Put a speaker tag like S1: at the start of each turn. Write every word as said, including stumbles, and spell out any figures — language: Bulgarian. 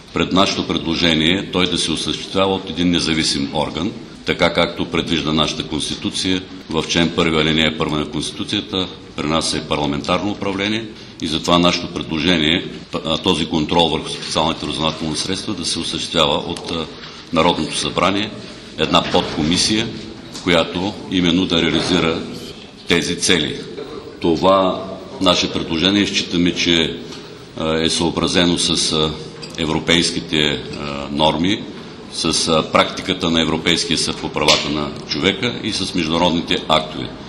S1: пред нашето предложение той да се осъществява от един независим орган, така както предвижда нашата Конституция. В член първи алинея първа на Конституцията при нас е парламентарно управление и затова нашето предложение този контрол върху специалните разузнавателни средства да се осъществява от Народното събрание, една подкомисия, която именно да реализира тези цели. Това наше предложение считаме, че е съобразено с европейските норми, с практиката на Европейския съд по правата на човека и с международните актове.